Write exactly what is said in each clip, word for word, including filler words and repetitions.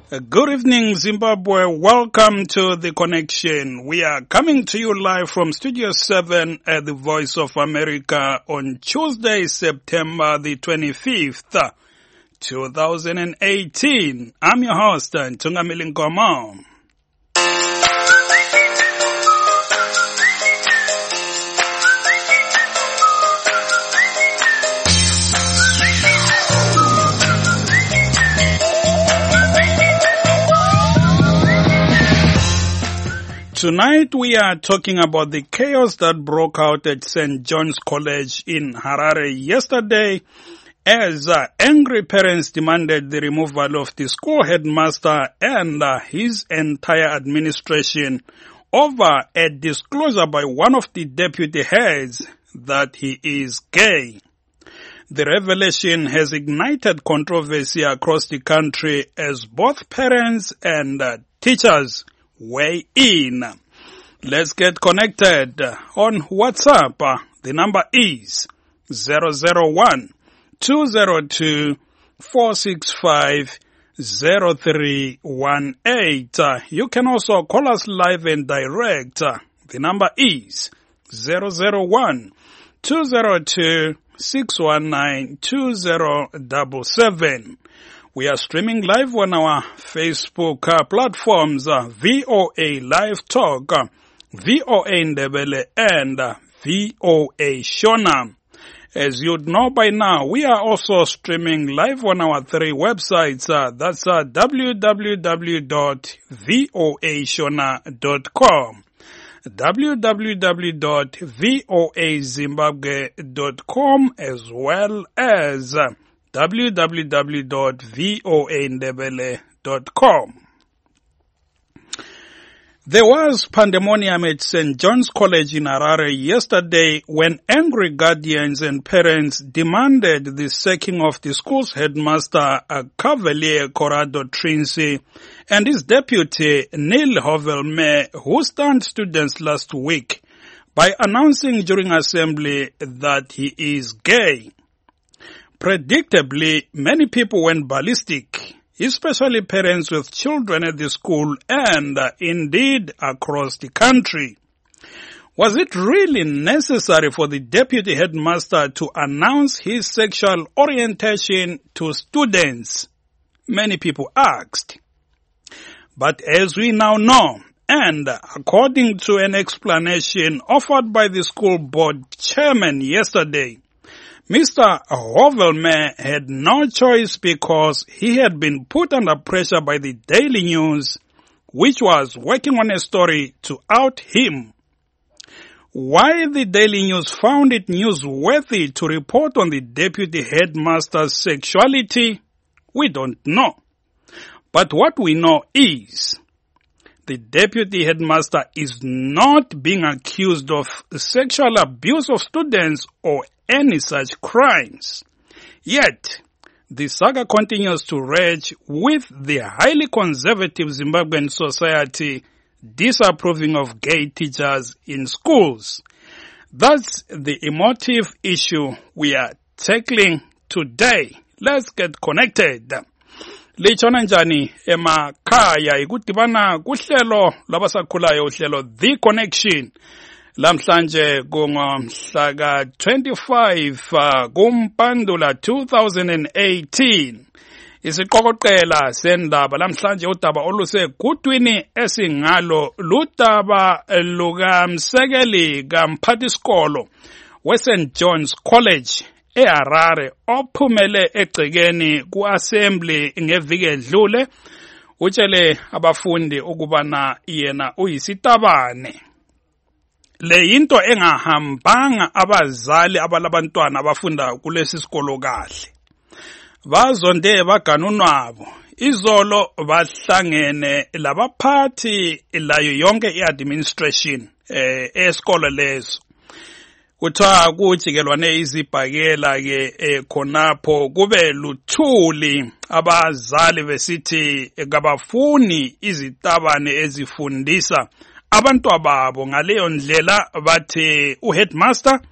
Good evening, Zimbabwe. Welcome to The Connection. We are coming to you live from Studio seven at the Voice of America on Tuesday, September the twenty-fifth, two thousand eighteen. I'm your host, Ntungamili Nkomo. Tonight we are talking about the chaos that broke out at Saint John's College in Harare yesterday as uh, angry parents demanded the removal of the school headmaster and uh, his entire administration over a disclosure by one of the deputy heads that he is gay. The revelation has ignited controversy across the country as both parents and uh, teachers weigh in. Let's get connected on WhatsApp. The number is zero zero one, two zero two, four six five, zero three one eight. You can also call us live and direct. The number is zero zero one, two zero two, six one nine, two zero seven seven. We are streaming live on our Facebook uh, platforms, uh, V O A Live Talk, uh, V O A Ndebele, and uh, V O A Shona. As you'd know by now, we are also streaming live on our three websites. Uh, that's uh, w w w dot voa shona dot com, w w w dot voa zimbabwe dot com, as well as uh, w w w dot voa ndebele dot com. There was pandemonium at Saint John's College in Harare yesterday when angry guardians and parents demanded the sacking of the school's headmaster, Cavalier Corrado Trinsi, and his deputy, Neil Hovelme, who stunned students last week by announcing during assembly that he is gay. Predictably, many people went ballistic, especially parents with children at the school and uh, indeed across the country. Was it really necessary for the deputy headmaster to announce his sexual orientation to students? Many people asked. But as we now know, and according to an explanation offered by the school board chairman yesterday, Mister Hovelme had no choice because he had been put under pressure by the Daily News, which was working on a story to out him. Why the Daily News found it newsworthy to report on the deputy headmaster's sexuality, we don't know. But what we know is the deputy headmaster is not being accused of sexual abuse of students or any such crimes. Yet, the saga continues to rage with the highly conservative Zimbabwean society disapproving of gay teachers in schools. That's the emotive issue we are tackling today. Let's get connected. Lichona njani emakhaya ikudibana kuhlelo labasakhulayo uhlelo The Connection. Lamhlanje kungomhla ka twenty-five uh, kuMpandula two thousand eighteen. Isiqokoqela sendaba lamhlanje udaba olusegudwini esingalo ludaba lukaMsekeli kaMphathisikolo we-Saint John's College eHarare ophumele egcekeni ku-assembly ngeviki edlule utshele abafundi ukubana yena uyisitabane. Le yinto engahambanga abazali abalabantwana abafunda kulesi sikolo kahle. Bazonde baganunwabo. Izolo bahlangene labaphathi layo yonke i-administration eh esikolo leso. Kuthiwa kujikelwane izibhakela ke eh, khonapho kube luthuli abazali besithi kabafuni izitabane ezifundisa abantu ababo ngaleyo ndlela bathi uheadmaster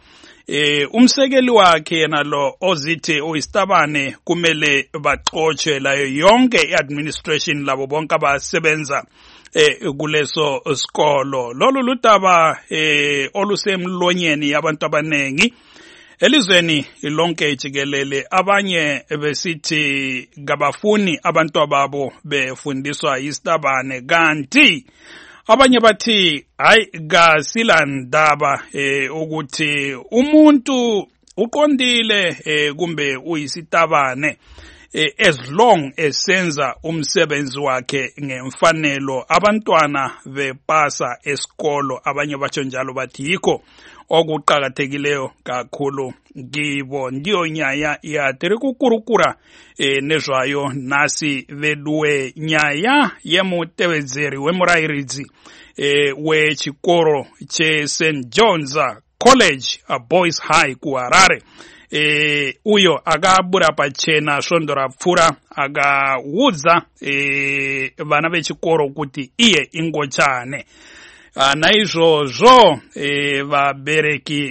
eh umsekeli wakhe yena lo ozithi uyiStabane kumele baxotshe layo yonke iadministration labo bonke abasebenza eh kuleso sikolo. Lolu ludaba eh olusemlonyeni yabantu abanengi elizweni lonke jikelele. Abanye besithi ngabafuni abantu ababo befundiswa yiStabane, kanti abanye bathi hayi kasilandaba eh ukuthi umuntu uqondile eh kumbe uyisitabane eh, as long esenza umsebenzi wakhe ngemfanelo abantwana bepasa esikolo. Abanye batsho njalo bathi yikho okuqhakathekileyo kakhulu kibo. Ndiyo nyaya ya terikukurukura e, nezvayo nasi veduwe nyaya yemutevedzeri wemurairidzi e, wechikoro che Saint John's College a Boys High kuHarare. E, uyo akabura pachena svondo rapfura akaudza e, vana vechikoro kuti iye ingochane. Uh, naizvozvo e, vabereki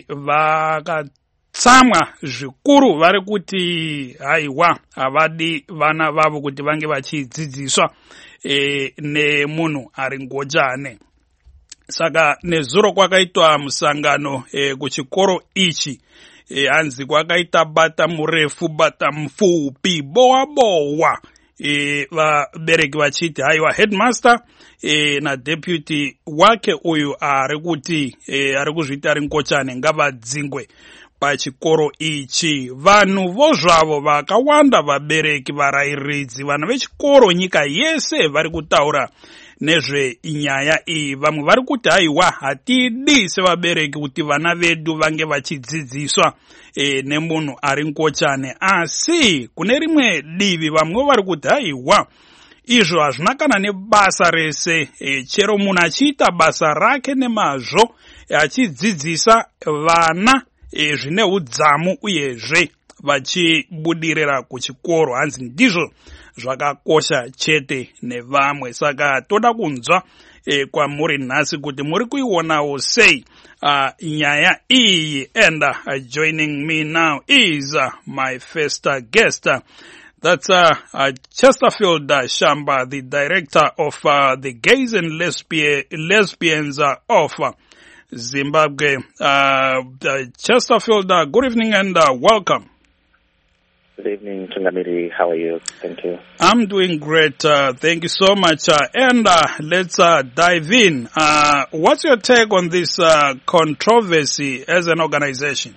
vakatsamwa zvikuru vari kuti haiwa havadi vana vavo kuti vange vachidzidziswa e, nemunhu ari ngojane. Saka nezuro kwakaitwa musangano e, kuchikoro ichi e, hanzi kwakaita bata murefu bata mupfupi bowa bowa. E, vabereki vachiti haiwa headmaster e, na deputy wake uyu ari kuti e, ari kuzviti ari nkochane ngavadzingwe pachikoro ichi. Vanhu vo zvavo vakawanda vabereki varairidzi vana vechikoro nyika yese vari kutaura nezve inyaya iyi. Vamwe vari kuti haiwa hatidi sevabereki kuti vana vedu vange vachidzidziswa e, nemunhu ari nkochane, asi kune rimwe divi vamwe vari kuti haiwa izvo hazvina kana nebasa rese e, chero munhu achiita basa rake nemazvo e, achidzidzisa vana e, zvine udzamu uyezve vachibudirira kuchikoro, hanzi ndizvo zvakakosha chete nevamwe. Saka toda kunzwa e, kwamuri nhasi kuti muri kuionawo sei uh, nyaya iyi. And uh, joining me now is uh, my first uh, guest. Uh, that's uh, uh, Chesterfield uh, Shamba, the director of uh, the Gays and Lesbian, Lesbians uh, of uh, Zimbabwe. Uh, uh, Chesterfield, uh, good evening and uh, welcome. Good evening, Tungamiri. How are you? Thank you. I'm doing great. Uh, thank you so much. Uh, and uh, let's uh, dive in. Uh, what's your take on this uh, controversy as an organization?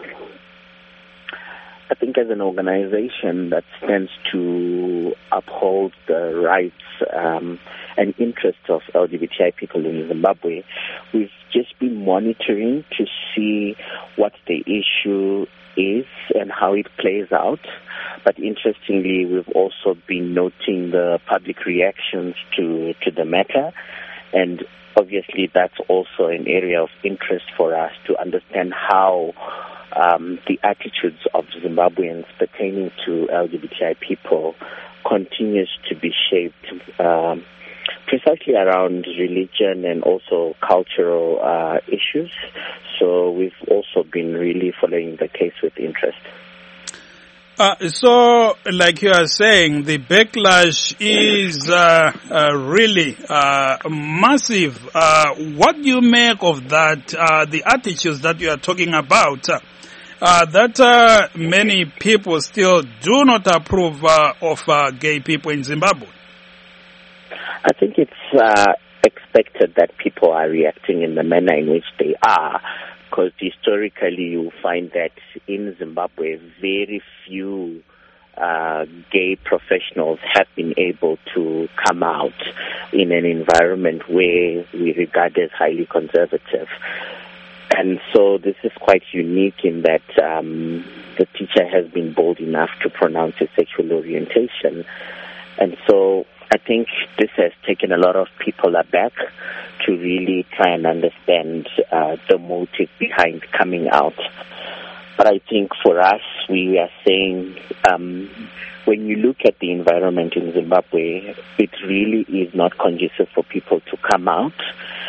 I think as an organization that stands to uphold the rights um, and interests of L G B T I people in Zimbabwe, we've just been monitoring to see what the issue is and how it plays out. But interestingly, we've also been noting the public reactions to, to the matter. And obviously, that's also an area of interest for us to understand how um, the attitudes of Zimbabweans pertaining to L G B T I people continues to be shaped um, precisely around religion and also cultural uh, issues. So we've also been really following the case with interest. Uh, so, like you are saying, the backlash is uh, uh, really uh, massive. Uh, what do you make of that, uh, the attitudes that you are talking about, uh, that uh, many people still do not approve uh, of uh, gay people in Zimbabwe? I think it's uh, expected that people are reacting in the manner in which they are, because historically you find that in Zimbabwe very few uh, gay professionals have been able to come out in an environment where we regard as highly conservative. And so this is quite unique in that um, the teacher has been bold enough to pronounce his sexual orientation. And so I think this has taken a lot of people aback to really try and understand uh, the motive behind coming out. But I think for us, we are saying um, when you look at the environment in Zimbabwe, it really is not conducive for people to come out.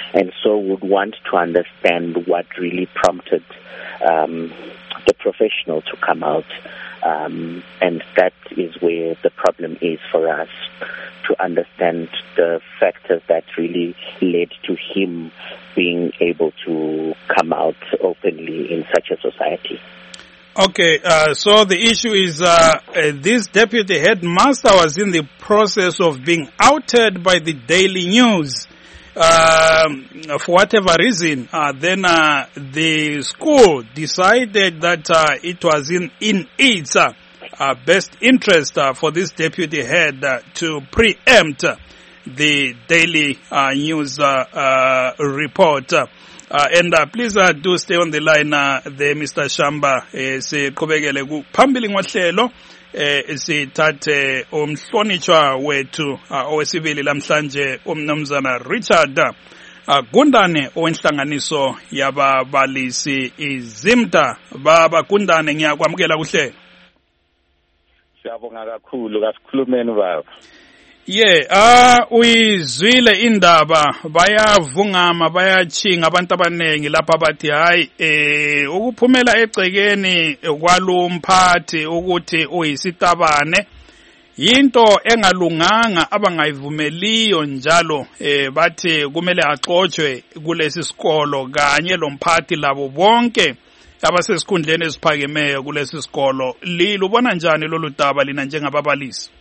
and so would want to understand what really prompted um, the professional to come out. Um, and that is where the problem is for us, to understand the factors that really led to him being able to come out openly in such a society. Okay, uh, so the issue is uh, uh, this deputy headmaster was in the process of being outed by the Daily News. Um, for whatever reason, uh, then uh, the school decided that uh, it was in, in its uh, uh, best interest uh, for this deputy head uh, to preempt uh, the Daily uh, News uh, uh, report. Uh, and uh, please uh, do stay on the line uh, there, Mister Shamba. Siqhubekele kuphambili ngohlelo. Eh sithathe umhlonitshwa wethu owesibili lamhlanje umnumzana Richard Gundane owenhlanganiso yababalisi iZimta. Baba Gundane, ngiyakwamukela kuhle. Siyabonga kakhulu, kasikhulumeni baba. Yeah, ah uyizwile indaba, bayavungama bayachinga abantu abanengi lapha bathi hayi eh ukuphumela egcekeni kwalumphathi ukuthi uyisitabane into engalunganga abangayivumeliyo njalo eh bathi kumele axoxwe kulesi sikolo kanye lomphathi labo bonke abasesikhundleni esiphakemeyo kulesi sikolo. Lilubona njani lolu daba lina njengababalisi?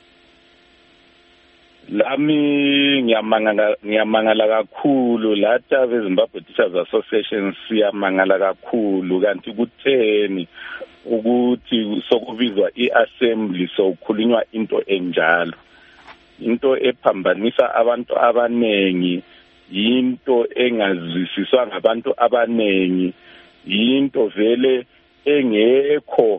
Lami ngiyamangala ngiyamangala kakhulu lathi abeZimbabwe Teachers Association siyamangala kakhulu kanti kutheni ukuthi sokubizwa iAssembly sokukhulunywa into enjalo. Into ephambanisa abantu abanengi, into engazwisiswa ngabantu abanengi, into vele engekho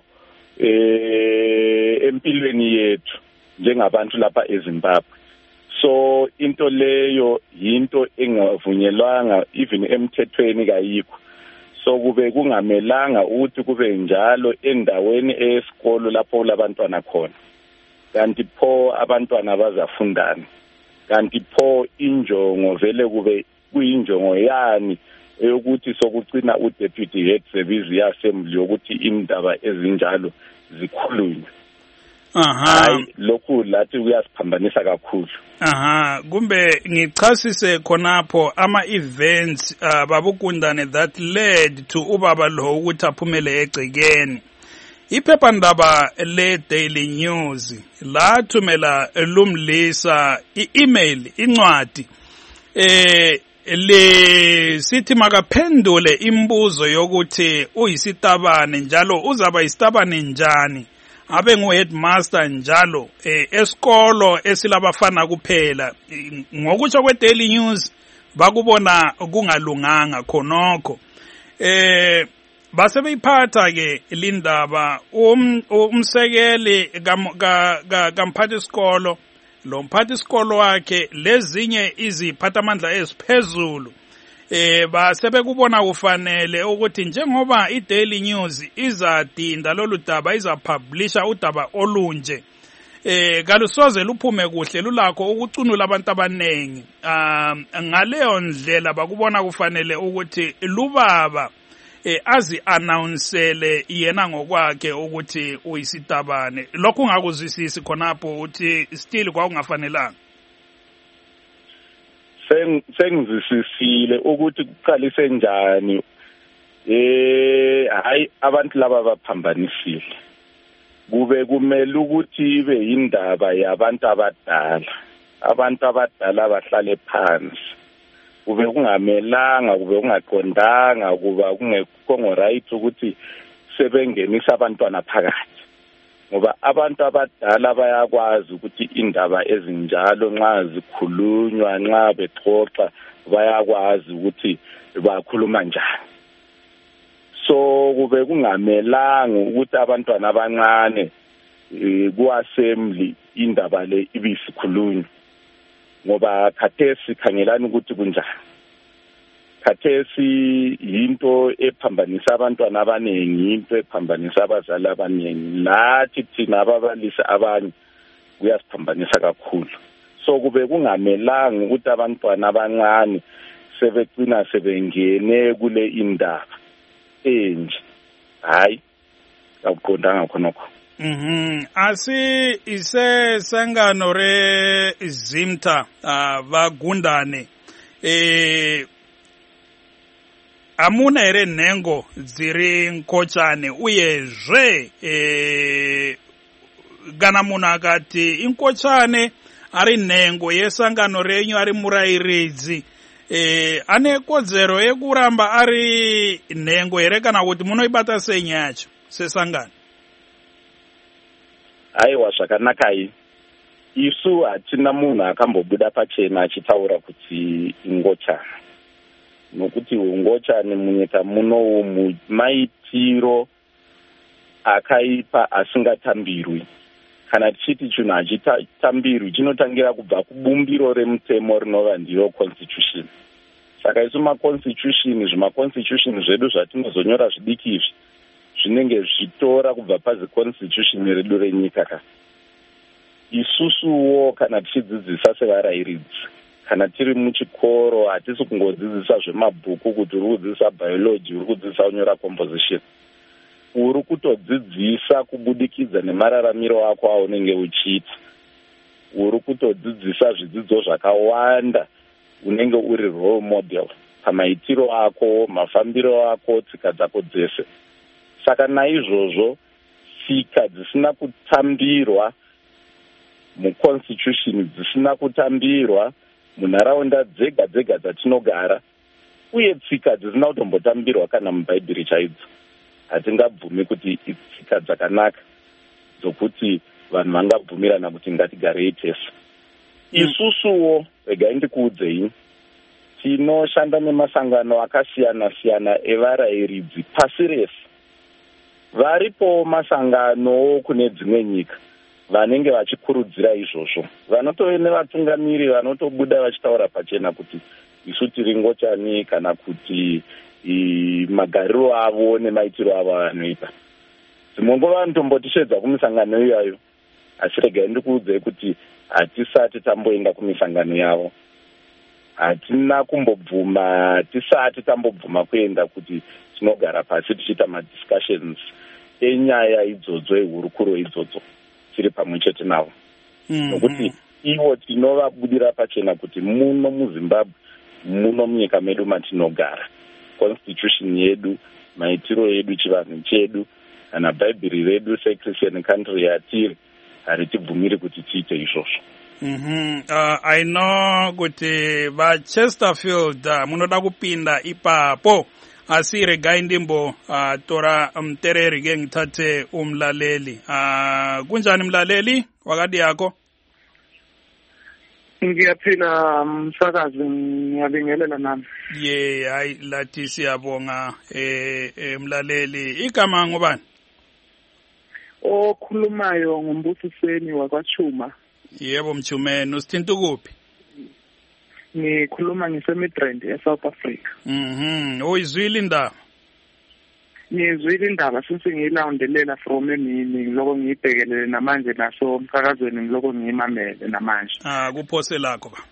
eh empilweni yethu njengabantu lapha eZimbabwe. So into leyo yinto engavunyelwanga even emthethweni kayikho. So kube kungamelanga ukuthi kube njalo endaweni esikolo lapho labantwana khona. Kanti pho abantwana bazafundana. Kanti pho injongo vele kube kuyinjongo yani eyokuthi sokucina uDeputy Head Service yaSassembly ukuthi indaba ezinjalo zikhulunywe. Aha, hayi lokhu lathi kuyasiphambanisa kakhulu. Aha, kumbe ngichasise khonapho ama events uh, babukundane that led to ubaba lo ukuthi aphumele egcekeni. Iphephandaba le Daily News lathumela lumlisa i-email incwadi eh le sithi makaphendule imbuzo yokuthi uyisitabane njalo uzaba isitabane njani. Abe ngu-headmaster njalo eh, esikolo esilabafana kuphela. Ngokutsho kwe-Daily News bakubona kungalunganga khonokho. Eh, base beyiphatha ke lindaba um, umsekeli kamphathi isikolo, lo mphathi isikolo wakhe lezinye iziphathamandla eziphezulu. Eh basebe kubona kufanele ukuthi njengoba iDaily News izadinda lolu daba izapublisha udaba olunje eh kalusoze luphume kuhle lulakho ukucunula abantu abanengi. Um ngaleyo ndlela bakubona kufanele ukuthi lubaba eh azi announcele yena ngokwakhe ukuthi uyisitabane. Lokhu ungakuzwisisi khonapho uthi still kwakungafanelanga. Sengizisisile ukuthi kuqalise njani eh hayi abantu laba baphambanisile. Kube kumele ukuthi ibe indaba yabantu abadala. Abantu abadala bahlale phansi. Kube kungamelanga, kube kungaqondanga, kuba kungekho right ukuthi sebengenisa abantwana phakathi. Ngoba abantu abadala bayakwazi ukuthi indaba ezinjalo nxa zikhulunywa, nxa bexoxa bayakwazi ukuthi bakhuluma njani. So kube kungamelanga ukuthi abantwana abancane ku-assembly indaba le ibisikhulunywa. Ngoba khathesi khangelani ukuthi kunjani. Khathesi yinto ephambanisa abantwana abanengi, into ephambanisa abazali abanengi. Lathi thina ababalisi abanye kuyasiphambanisa kakhulu. So kube kungamelanga ukuthi abantwana abancane sebecina sebengene kule indaba enje. Hayi akuqondanga khonokho. Mhm asi ise sangano re Zimta uh, vagundane eh amuna ere nengo dziri nkochane uyezve eh kana munhu akati inkochane ari nhengo yesangano renyu ari murayiridzi eh ane kodzero yekuramba ari nhengo here kana kuti munoibata sei nyaya yacho sesangano? Aiwa zvakanakai, isu hatina munhu akambobuda pachena achitaura kuti ingochane, nokuti ungochane munyika muno maitiro akaipa asingatambirwi. Kana tichiti chinhu hachitambirwi chinotangira kubva kubumbiro remutemo rinova ndiro constitution. Saka isu maconstitution zvimaconstitution zvedu zvatinozonyora zvidiki izvi zvinenge zvitora kubva pazi constitution redu renyika ka. Isusuwo kana tichidzidzisa sevarayiridzi, kana tiri muchikoro hatisi kungodzidzisa zvemabhuku kuti uri kudzidzisa biology, uri kudzidzisa kunyora composition. Uri kutodzidzisa kubudikidza nemararamiro ako aunenge uchiita. Uri kutodzidzisa zvidzidzo zvakawanda, unenge uri role model pamaitiro ako, mafambiro ako, tsika dzako dzese. Saka naizvozvo tsika dzisina kutambirwa muconstitution, dzisina kutambirwa munharaunda dzega dzega dzatinogara, uye tsika dzisina kutombotambirwa kana mubhaibheri chaidzo, hatingabvumi kuti itsika dzakanaka dzokuti vanhu vangabvumirana kuti ngatigarei tese. Isusuwo regai ndikuudzei, tinoshanda nemasangano akasiyana siyana evarayiridzi pasi rese. Varipo masangano kune dzimwe nyika vanenge vachikurudzira izvozvo, vanotove nevatungamiri vanotobuda vachitaura pachena kuti isu tiri ngochani kana kuti magariro avo nemaitiro avo vanoita. Dzimongo vanotombotishedza kumisangano iyayo, asi regai ndikuudzei kuti hatisati tamboenda kumisangano yavo. Hatina kumbobvuma, hatisati tambobvuma kuenda kuti tinogara pasi tichiita madiscussions enyaya idzodzo, ehurukuro idzodzo, tiri pamwe chete navo. Nokuti ivo tinovabudira pachena kuti muno muZimbabwe, muno munyika medu matinogara, constitution yedu, maitiro edu, chivanhu chedu, kana bhaibheri redu seChristian country yatiri, haritibvumiri kuti tiite izvozvo. Mhm uh, I know kuti vaChesterfield uh, munoda kupinda ipapo, asi regai ndimbo uh, tora mtereri um, ngithathe umlaleli. Uh, kunjani mlaleli wakati yako? Ngiyaphila msakazi, ngiyabingelela nami. Ye hayi lathi siyabonga eh, eh mlaleli. Igama ngubani? Okhulumayo nguMbusiseni wakwaChuma. Yebo Mchumeni, usithinta kuphi? Ngikhuluma ngiseMidrand eSouth Africa. Mhm, uyizwile indaba? Ngizwile indaba since ngiyilandelela from emini, ngiloko ngiyibhekelele namanje naso umsakazweni ngiloko ngiyimamele namanje. Ah, kuphose lakho ba.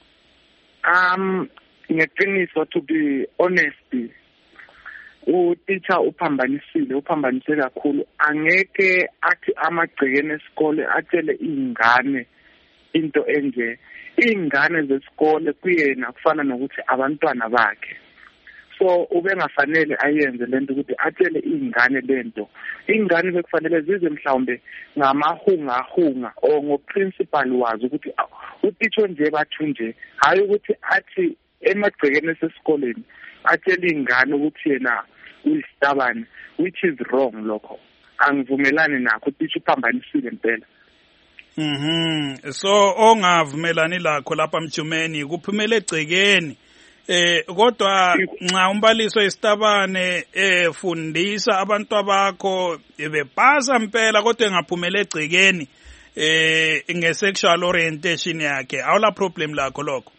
Um ngeqiniso, to be honest, utitsha uphambanisile, uphambanise kakhulu. Angeke athi amagcekene esikole atshele ingane into enje. Ingane zesikole kuyena kufana nokuthi abantwana bakhe. So ubengafanele ayenze lento ukuthi atshele ingane lento. Ingane bekufanele zize mhlawumbe ngamahunga hunga o ngoprincipal wazi ukuthi utitsho nje bathu nje, hayi ukuthi athi emagcekene esesikoleni atshele ingane ukuthi yena uyistabane, which is wrong lokho. Angivumelani nakho, utitsha uphambanisile impela. Mhm so ongavumelani lakho lapha Mchumeni kuphumela egcekeni eh kodwa nxa umbaliso isitabane efundisa abantu abakho bepasa impela kodwa engaphumela egcekeni eh ngesexual orientation yakhe, awula problem lakho lokho?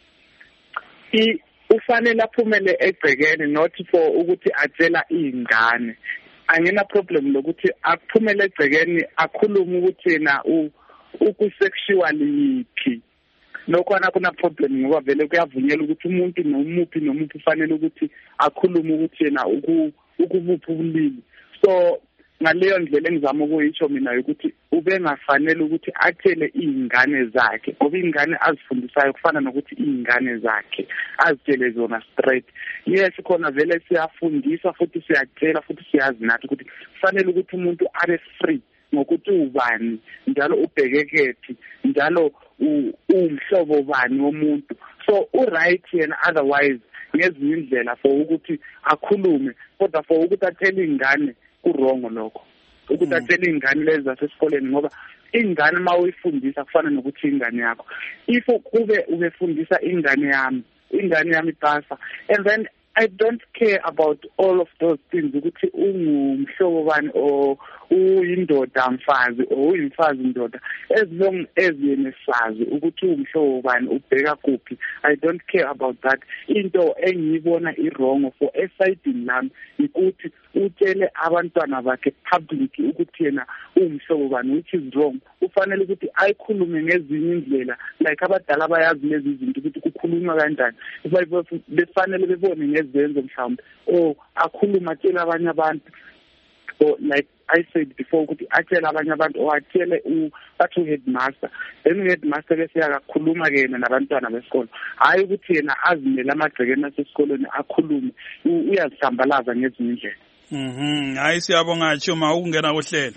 I ufanele aphumele egcekeni, not for ukuthi atshela ingane. Angena problem lokuthi aphumele egcekeni akhulume ukuthi yena u ukusexually yiphi, nokhona kuna problem ngoba vele kuyavunyelwa ukuthi umuntu nomuphi nomuphi ufanele ukuthi akhulume ukuthi yena ukubuphi ubulili. So ngaleyo ndlela engizama ukuyisho mina ukuthi ube ngafanele ukuthi athele izingane zakhe ngoba izingane azifundisayo kufana nokuthi izingane zakhe azitshele zona straight. Yes khona vele siyafundisa futhi siyatshela futhi siyazi nathi ukuthi kufanele ukuthi umuntu abe free ngokuthi ubani njalo ubhekekephi njalo umhlobo bani womuntu. So u right yena otherwise ngezinye indlela for ukuthi akhulume kodwa for ukuthi athele izingane kurongo lokho ukuthi athele ingane lezi zasesikoleni ngoba ingane mawuyifundisa kufana nokuthi ingane yakho if kube ubefundisa ingane yami ingane yami pasa and then I don't care about all of those things ukuthi ungumhlobo bani or uyindoda mfazi or uyimfazi indoda as long as yena sazi ukuthi umhlobo bani ubheka kuphi. I don't care about that. Into engiyibona iwrong for esayidini lami ukuthi utshele abantwana bakhe public ukuthi yena umhlobo bani, which is wrong. Ufanele ukuthi ayikhulume ngezinye indlela like abadala bayazi lezi zinto ukuthi kukhulunywa kanjani. Befanele bebone ngezenzo mhlawumbe or akhuluma atshela abanye abantu or like I said before ukuthi atshela abanye abantu or atshele u headmaster, then headmaster bese akakhuluma ke yena nabantwana besikolo, hayi ukuthi yena azimele amagcekeni asesikoleni akhulume, uyazihlambalaza ngezinye indlela. Mhm, hayi siyabonga Chuma ukungena kuhlelo.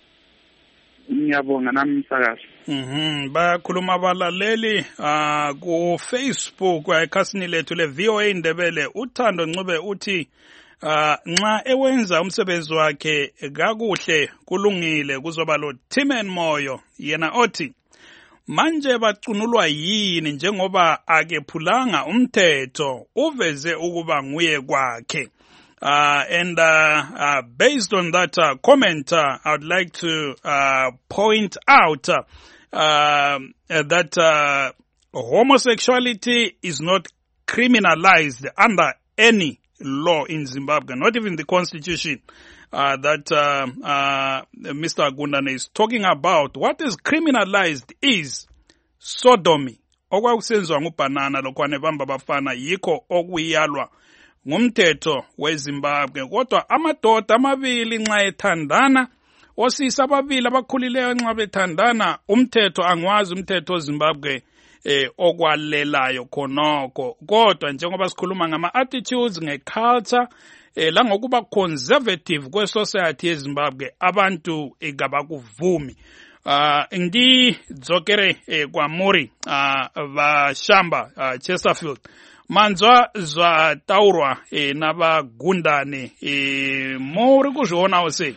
Ngiyabonga nami msakazi. Mhm, bakhuluma abalaleli ah ku Facebook ekhasini lethu le V O A Indebele. Uthando Ncube uthi ah nxa ewenza umsebenzi wakhe kakuhle kulungile kuzoba lo Timen Moyo yena othi manje bacunulwa yini njengoba akephulanga umthetho uveze ukuba nguye kwakhe. Uh, and uh, uh, based on that uh, comment, uh, I would like to uh, point out uh, uh, that uh, homosexuality is not criminalized under any law in Zimbabwe, not even the constitution uh, that uh, uh, Mister Gundane is talking about. What is criminalized is sodomy. Okwakusenzwa nguBanana lokwane bamba bafana yikho okuyalwa ngumthetho weZimbabwe. Kodwa amadoda amabili nxa ethandana, osisa ababili abakhulileyo nxa bethandana, umthetho angwazi umthetho weZimbabwe eh okwalelayo khonoko. Kodwa njengoba sikhuluma ngama attitudes ngeculture eh la ngokuba conservative kwe society yeZimbabwe abantu ekabakuvumi. Uh, ndi dzokere eh, kwa muri uh, vashamba uh, Chesterfield manzwa zwa taurwa eh, na vagundane eh, muri kuzvionawo sei?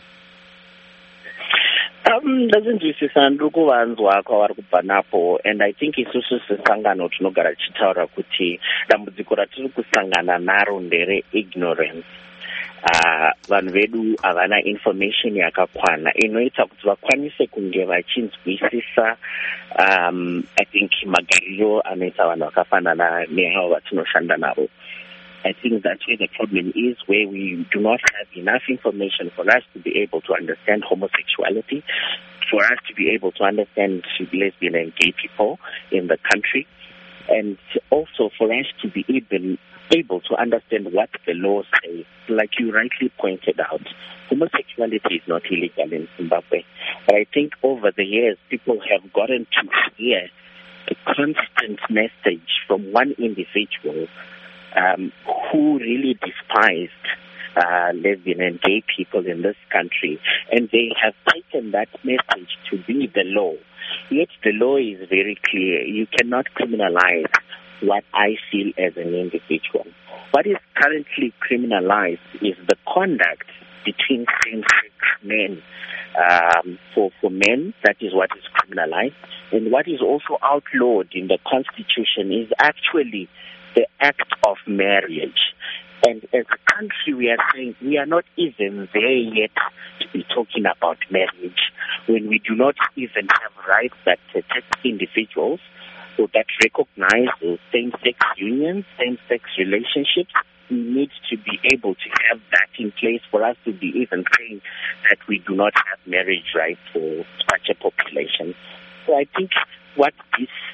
Um, ndazvinzwisisa ndiri kuvanzwa kwavari kubva napo, and I think isusu sesangano tinogara tichitaura kuti dambudziko ratiri kusangana naro ndere ignorance. Uh, vanhu vedu havana information yakakwana inoita kuti vakwanise kunge vachinzwisisa um, I think magariro anoita vanhu vakafanana nehavo vatinoshanda navo. I think that's where the problem is, where we do not have enough information for us to be able to understand homosexuality, for us to be able to understand lesbian and gay people in the country, and also for us to be even able to understand what the law says. Like you rightly pointed out, homosexuality is not illegal in Zimbabwe. But I think over the years, people have gotten to hear a constant message from one individual um, who really despised uh, lesbian and gay people in this country. And they have taken that message to be the law. Yet the law is very clear. You cannot criminalize what I feel as an individual. What is currently criminalized is the conduct between same-sex men. Um, for, for men, that is what is criminalized. And what is also outlawed in the Constitution is actually the act of marriage. And as a country, we are saying we are not even there yet to be talking about marriage, when we do not even have rights that protect individuals, so that recognize same-sex unions, same-sex relationships. We need to be able to have that in place for us to be even saying that we do not have marriage rights for such a population. So I think what this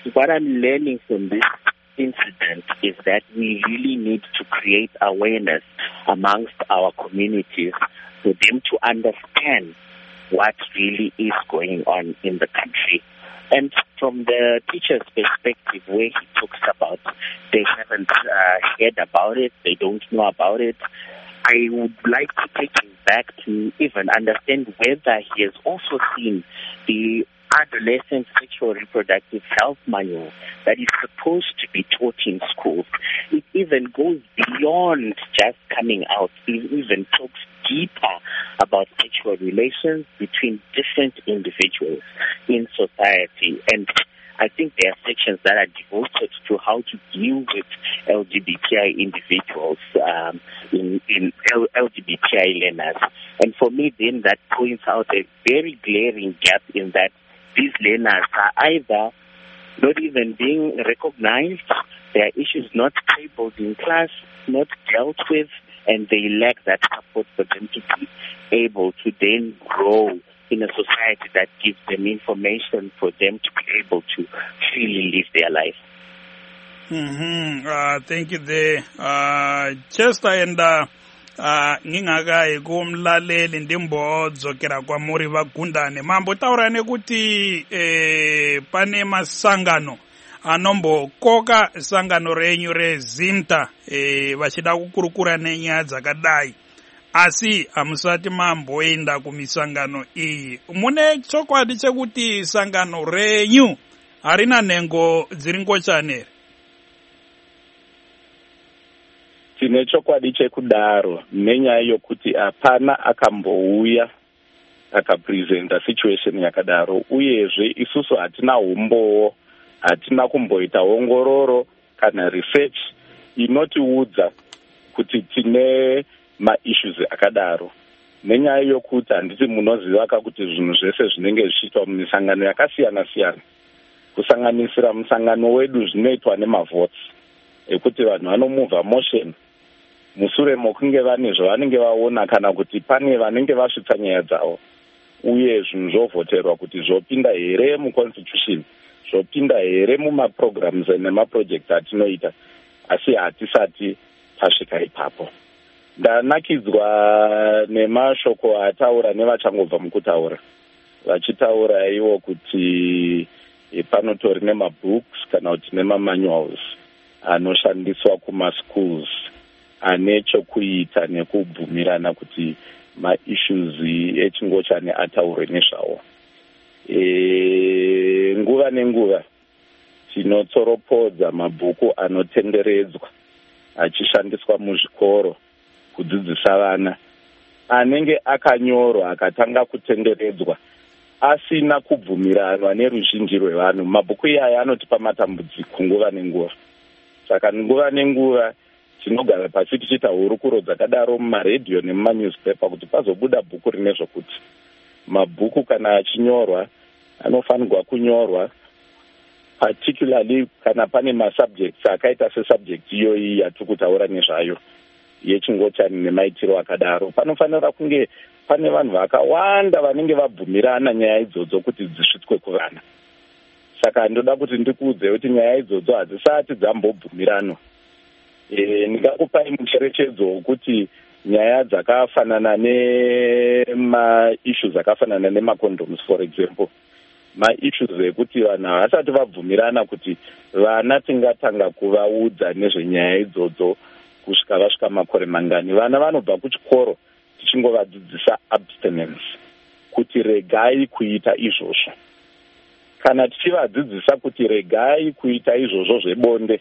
what I'm learning from this incident is that we really need to create awareness amongst our communities for them to understand what really is going on in the country. And from the teacher's perspective, where he talks about they haven't uh, heard about it, they don't know about it, I would like to take him back to even understand whether he has also seen the adolescent sexual reproductive health manual that is supposed to be taught in schools. It even goes beyond just coming out. It even talks deeper about sexual relations between different individuals in society. And I think there are sections that are devoted to how to deal with L G B T I individuals, um, in, in L- LGBTI learners. And for me, then, that points out a very glaring gap in that these learners are either not even being recognized, their issues not tabled in class, not dealt with, and they lack that support for them to be able to then grow in a society that gives them information for them to be able to freely live their life. Mm-hmm. Uh, thank you there. Uh, Chester and uh, uh, ngingakayi kumlaleli ndimbodzokera kwamuri vagundane mambo taura nekuti eh, pane masangano anombokoka sangano renyu rezimta eh, vachida kukurukura nenyaya dzakadai asi hamusati mamboenda kumisangano iyi. Mune chokwadi chekuti sangano renyu harina nhengo dziri ngochanere? Tine chokwadi chekudaro nenyaya yokuti hapana akambouya akapresenta situation yakadaro, uyezve isusu hatina umbowo, hatina kumboita ongororo kana research inotiudza kuti tine maissues akadaro. Nenyaya yokuti handiti munoziva kuti zvinhu zvese zvinenge zvichiitwa mumisangano yakasiyana siyana, kusanganisira musangano wedu zvinoitwa nemavotes ekuti vanhu vanomuvha motion musure mokunge vane zvavanenge vaona kana kuti pane vanenge vasvitsa nyaya dzavo, uye zvinhu zvovhoterwa kuti zvopinda here muconstitution, zvopinda here mumaprograms nemaprojects atinoita, asi hatisati tasvika ipapo. Ndanakidzwa nemashoko ataura nevachangobva mukutaura, vachitaura iwo kuti panotori nemabooks kana kuti nemamanuals anoshandiswa kumaschools ane chokuita nekubvumirana kuti maissues echingochane ataure nezvawo. E, nguva nenguva tinotsoropodza mabhuku anotenderedzwa achishandiswa muzvikoro kudzidzisa vana, anenge akanyorwa akatanga kutenderedzwa asina kubvumiranwa neruzhinji rwevanhu. Mabhuku iyaya anotipa matambudziko nguva nenguva. Saka nguva nenguva tinogara pasi tichiita hurukuro dzakadaro mumaredhiyo nemumanewspaper kuti pazobuda bhuku rine zvokuti. Mabhuku kana achinyorwa anofanirwa kunyorwa particularly kana pane masubjects akaita sesubject iyoyi yatiri kutaura nezvayo yechingochani nemaitiro akadaro. Panofanira kunge pane vanhu vakawanda vanenge vabvumirana nyaya idzodzo kuti dzisvitswe kuvana. Saka ndoda kuti ndikuudze kuti nyaya idzodzo hadzisati dzambobvumiranwa. E, ndingakupai mucherechedzo wekuti nyaya dzakafanana nemaissues akafanana nemacondoms for example, maissues ekuti vanhu havasati vabvumirana kuti vana tingatanga kuvaudza nezvenyaya idzodzo kusvika vasvika makore mangani. Vana vanobva kuchikoro tichingovadzidzisa abstinence, kuti regai kuita izvozvo. Kana tichivadzidzisa kuti regai kuita izvozvo zvebonde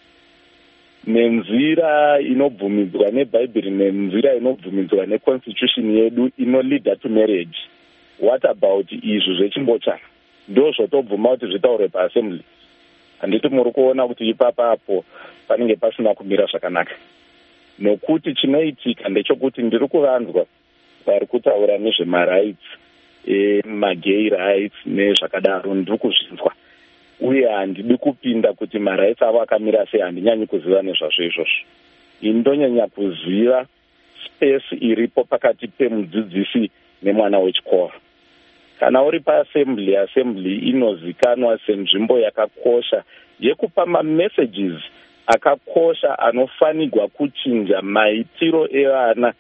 nenzira inobvumidzwa nebhaibheri nenzira inobvumidzwa neconstitution yedu inolead to marriage, what about izvo zvechimbochana? Ndo zvotobvuma kuti zvitaurwe paassembly. Handiti muri kuona kuti ipapapo panenge pasina kumira zvakanaka. Nokuti chinoitika ndechekuti ndiri kuvanzwa vari kutaura nezvemarights, e, magay rights nezvakadaro, ndiri kuzvinzwa. Uye handidi kupinda kuti marights avo akamira sei, handinyanyi kuziva nezvazvo izvozvo. Indonyanya kuziva space iripo pakati pemudzidzisi nemwana wechikoro. kana uri paassembly, assembly inozikanwa senzvimbo yakakosha yekupa mamessages akakosha anofanirwa kuchinja maitiro evana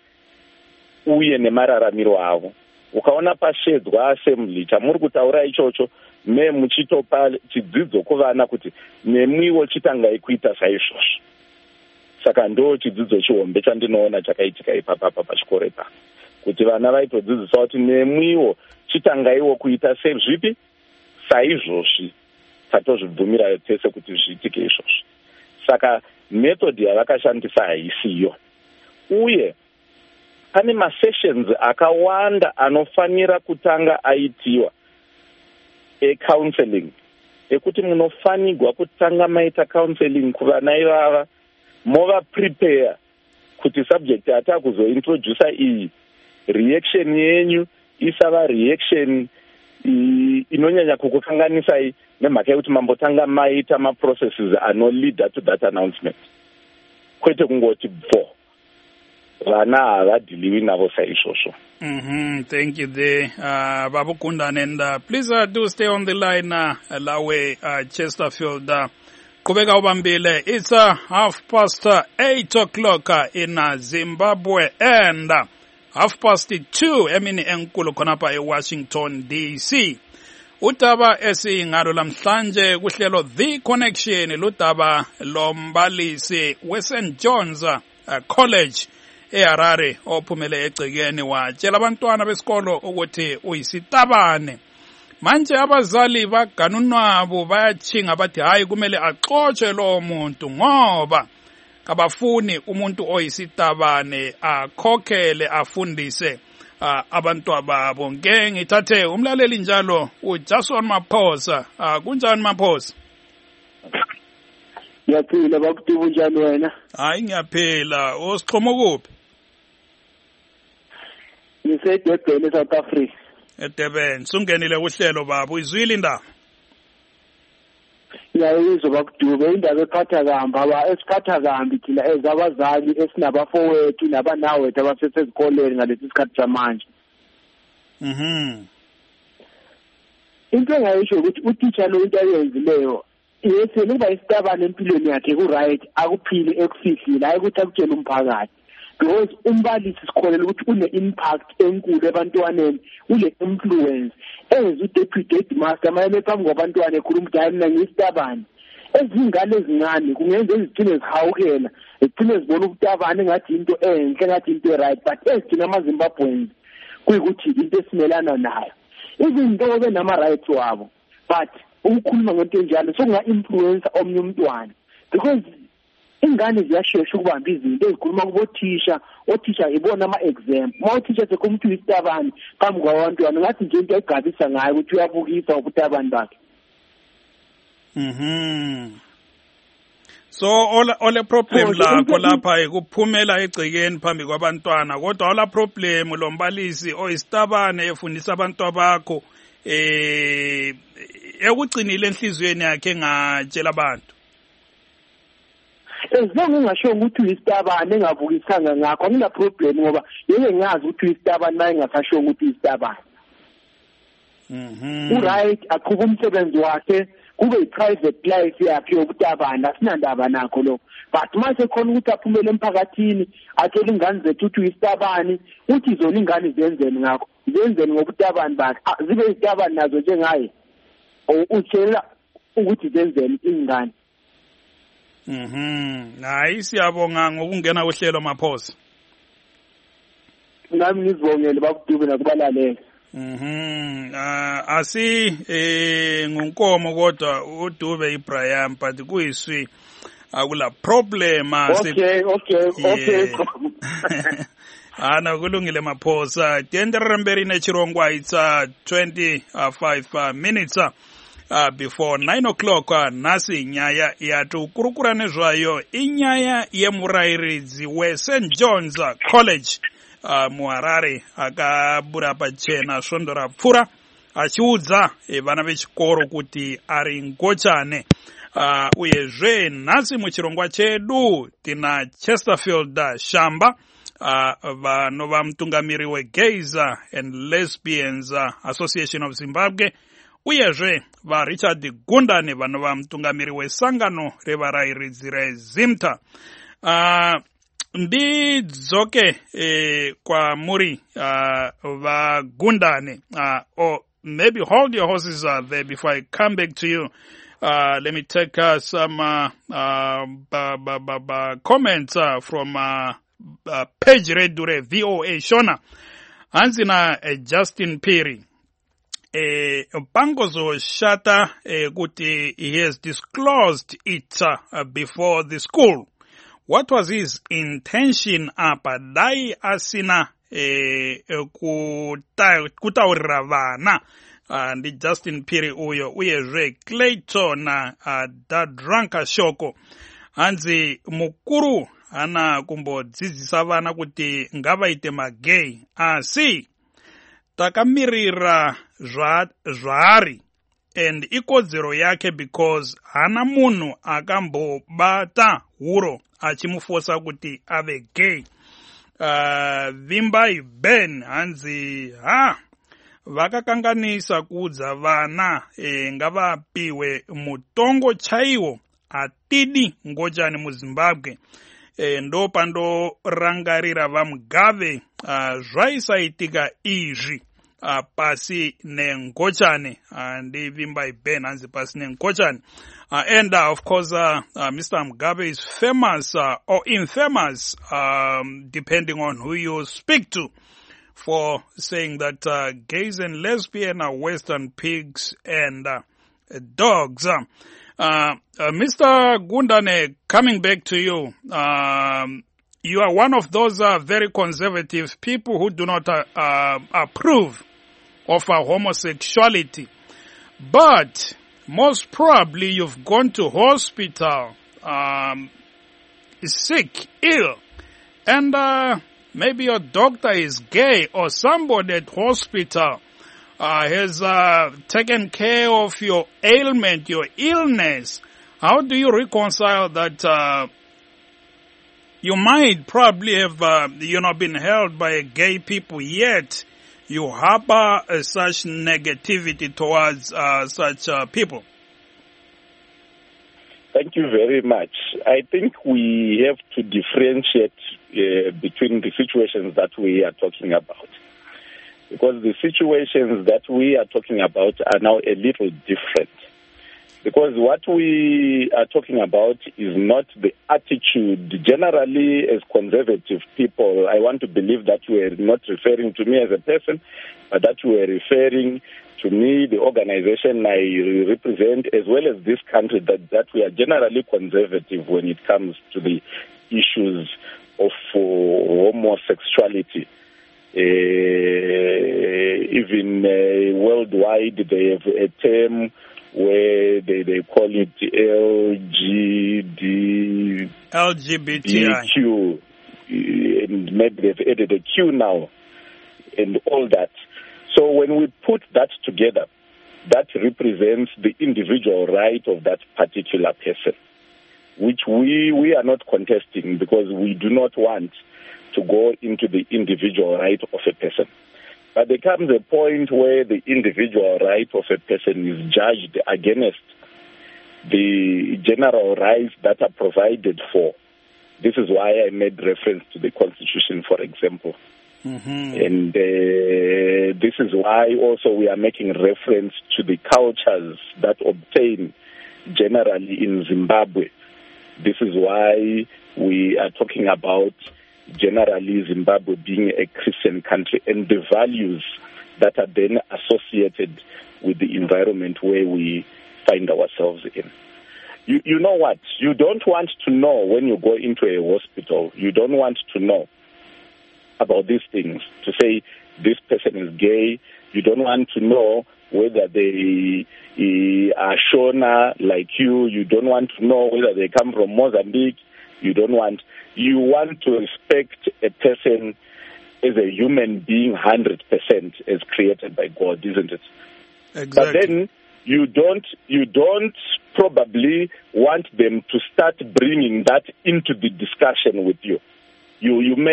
uye nemararamiro avo. Ukaona pashedzwa assembly chamuri kutaura ichocho, me muchitopa chidzidzo kuvana kuti nemwiwo chitangai kuita saizvozvo. Saka ndo chidzidzo chihombe chandinoona chakaitika ipapa pachikoro ipa, kuti vana vaitodzidziswa kuti nemwiwo chitangaiwo kuita sezvipi saizvozvi tatozvibvumira tese kuti zviitike izvozvo. Saka method yavakashandisa haisiyo, uye pane masessions akawanda anofanira kutanga aitiwa e-counseling, ekuti munofanirwa kutanga maita counseling kuvana ivava, mova prepare kuti subject ata kuzointroduce iyi reaction yenyu isava reaction inonyanya kukukanganisai nemhaka yekuti mambotanga maita maprocesses ano lead to that announcement, kwete kungoti bvo vana havadhiliwi navo saizvozvo. Mm-hmm. Thank you there, uh, Babu Kundan, and uh, please uh, do stay on the line, uh, Lawe uh, Chesterfield. Uh, Kubeka Ubambile, it's uh, half past uh, eight o'clock uh, in uh, Zimbabwe, and uh, half past two emini enkulu khonapha eWashington D C. Utaba esingalo lamhlanje kuhlelo The Connection lutaba lombalisi weSaint John's uh, College eHarare ophumele egcekeni watshela abantwana besikolo ukuthi uyisitabane. Manje abazali baganunwabo bayachinga bathi hayi kumele axotshe lo muntu ngoba kabafuni umuntu oyisitabane akhokhele afundise uh, abantu ababo. Ngeke ngithathe umlaleli njalo uJason Maphosa. Uh, kunjani Maphosa? Ngiyaphila bakudubu njani wena? Hayi ngiyaphila. Osiqhomo kuphi? Ngisedebheni eSouth Africa. eDurban. Sungenile kuhlelo baba, uyizwile indaba? Ngiyayizwa bakudube indaba ephatha kambi aba esiphatha kambi thina ezabazali esinabafowethu nabanawethu abasesezikoleni ngalesi sikhathi samanje. Mhm. Into engayisho ukuthi utitsha lo into ayenzileyo yethe kuba isitabane empilweni yakhe ku right akuphili ekufihlile hayi ukuthi akutshela umphakathi, because umbalisi sikholela ukuthi une impact enkulu ebantwaneni, ule influence enze udeputy headmaster mayeme phambi kwabantwana ekhuluma ukuthi hayi mina ngiyisitabane. Ezingane ezincane kungenza izithine zihawukela ezithine zibona ukutabane engathi into enhle engathi into right, but ezithina amaZimbabweans kuyikuthi into esimelana nayo izinto benama-rights wabo, but ukukhuluma ngento enjalo sokunga-influencer omnye umntwana, because ingane ziyashesha ukubamba izinto ezikhuluma kubothisha, othisha ibona ama-exam. Uma uthisha sekhomthi uyisitabane phambi kwabantwana ngathi nje into egabisa ngayo ukuthi uyabukisa ubutabane bakhe. Mhm. So ole ole problem lakho lapha ekuphumela egcekeni phambi kwabantwana, kodwa ola problem lombalisi oyisitabane efundisa abantu bakho eh ekugcinile enhlizweni yakhe ngatshela abantu. Ezonke ngisho ukuthi uyisitabane engabukisanga ngakho angina problem ngoba yeke ngazi ukuthi uyisitabane naye ngasasho ukuthi uyisitabane. Mhm. Uright aqhuba umsebenzi wakhe kube i-private life yakhe yokutabana asinandaba nakho lo, but mase khona ukuthi aphumele emphakathini atshela ingane zethu ukuthi uyisitabane uthi zona ingane zenzeni ngakho zenzeni ngokutabani bakhe zibe izitabane nazo njengaye utshela ukuthi zenzeni ingane. Mhm. Hayi siyabonga ngokungena uhlelo Maphosa. Nami ngizibongele bakudube nakubalaleli. Mhm. Ah asi eh ngunkomo kodwa uDube iBrian but kuyiswi akula problem asi. Okay, okay, okay. Ana kulungile Maphosa. Tenderemberi nechirongwa it's uh, twenty-five uh, minutes uh, Uh, before nine o'clock uh, nasi nyaya yatu kurukura nezvayo inyaya yemurairidzi weSaint John's uh, College uh, muHarare akabura pachena svondo rapfura achiudza eh, vana vechikoro kuti ari ngochane. Uh, uyezve nhasi muchirongwa chedu tina Chesterfield uh, Shamba uh, vano va mutungamiri we-Gays and Lesbians uh, Association of Zimbabwe, uyezve vaRichard Gundane vano va mutungamiri wesangano revarairidzi reZimta. Uh, ndidzoke eh, kwamuri uh, vaGundane, uh, or maybe hold your horses uh, there before I come back to you. Uh, let me take uh, some uh, uh, ba, ba, ba, ba comments uh, from uh, uh, Page Redure V O A Shona. Hanzina uh, Justin Perry. Eh, Pangozo Shata eh, kuti he has disclosed it uh, before the school. What was his intention apa? Dai asina eh, kuta, kutaurira vana. Uh, ndi Justin Perry uyo uyezve Clayton uh, Dadranka Shoko hanzi mukuru ana kumbodzidzisa vana kuti ngavaite magay asi takamirira zvaari and ikodzero yake because hana munhu akambobata huro achimufosa kuti ave gay. Uh, Vimbai Ben hanzi ha vakakanganisa kuudza vana e, ngavapiwe mutongo chaiwo atidi ngochani muZimbabwe. E, ndo pandorangarira vaMugabe uh, zvaisaitika izvi uh, pasi nengochani uh, ndi Vimbai Ben hanzi pasi nengochani. Uh, and uh, of course uh, uh, Mister Mugabe is famous uh, or infamous um, depending on who you speak to, for saying that uh, gays and lesbians are Western pigs and uh, dogs. Uh, uh, Mister Gundane, coming back to you, um, you are one of those uh, very conservative people who do not uh, uh, approve of uh, homosexuality. But most probably you've gone to hospital um, sick, ill, and uh, maybe your doctor is gay or somebody at hospital uh, has uh, taken care of your ailment, your illness. How do you reconcile that uh, you might probably have uh, you know, been held by gay people, yet you harbor uh, such negativity towards uh, such uh, people? Thank you very much. I think we have to differentiate uh, between the situations that we are talking about, because the situations that we are talking about are now a little different. Because what we are talking about is not the attitude. Generally, as conservative people, I want to believe that you are not referring to me as a person, but that you are referring to me, the organization I represent, as well as this country, that, that we are generally conservative when it comes to the issues of uh, homosexuality. Uh, even uh, worldwide, they have a term where they, they call it L G D L G B T I. Q, and maybe they've added a Q now, and all that. So when we put that together, that represents the individual right of that particular person, which we, we are not contesting, because we do not want to go into the individual right of a person. But there comes a point where the individual right of a person is judged against the general rights that are provided for. This is why I made reference to the Constitution, for example. Mm-hmm. And uh, this is why also we are making reference to the cultures that obtain generally in Zimbabwe. This is why we are talking about generally Zimbabwe being a Christian country and the values that are then associated with the environment where we find ourselves in. You, you know what? You don't want to know when you go into a hospital, you don't want to know about these things, to say this person is gay. You don't want to know whether they uh, are Shona like you. You don't want to know whether they come from Mozambique. You don't want... You want to respect a person as a human being one hundred percent as created by God, isn't it? Exactly. But then you don't, you don't probably want them to start bringing that into the discussion with you. You, you may